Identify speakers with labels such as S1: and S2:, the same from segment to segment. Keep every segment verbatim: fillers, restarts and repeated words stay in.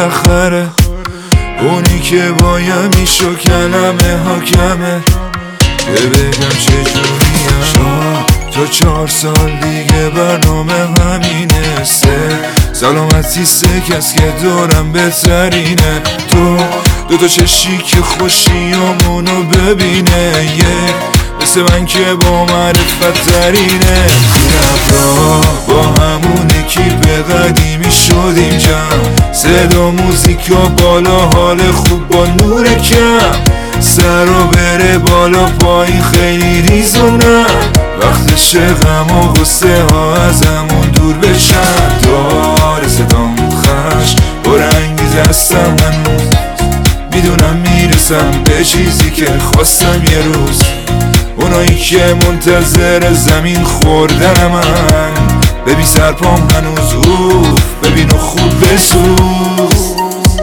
S1: بالاخره اونی که بایمیشو کلمه حاکمه که بگم چجوریم شا تا چهار سال دیگه برنامه همینه سه سلامتی سه کس که دارم بهترینه تو دوتا چشی که خوشیامونو ببینه یک مثل من که با معرفت ترینه رفت را با همونه کی به قدیمی شدیم جمع صدا موزیکا بالا حال خوب با نور کم سر و بره بالا پایین خیلی ریزونه وقتش غم و غصه ها ازمون دور بشن داره صدام خش برانگیز هستم هنوز میدونم میرسم به چیزی که خواستم یه روز اونایی که منتظر زمین خوردن من ببین سرپام هنوز اوف ببین و خوب بسوز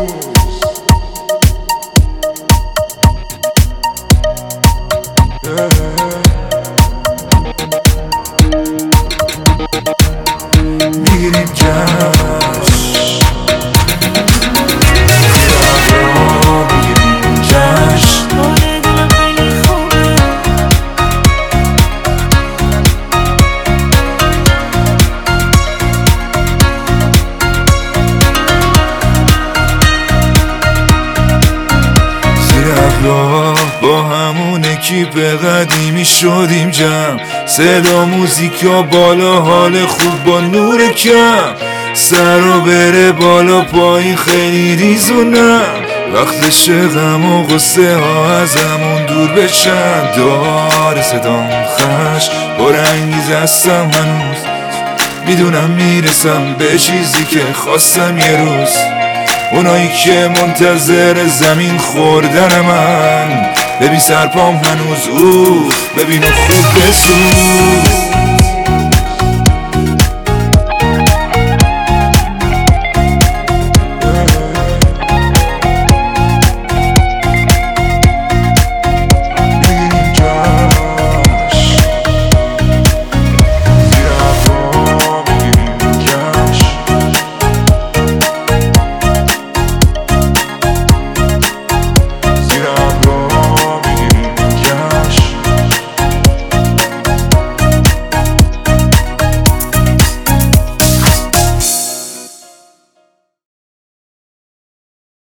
S1: میگیریم جشن میگیریم جشن با همونه کی به قدیمی شدیم جمع صدا موزیکا بالا حال خوب با نور کم سر و بره بالا پایین خیلی ریزونم وقتش غم و غصه ها ازمون دور بشن داره صدام خش برانگیز هستم هنوز میدونم میرسم به چیزی که خواستم یه روز اونایی که منتظر زمین خوردن من ببین سرپام هنوز اوف ببین و خوب بسوز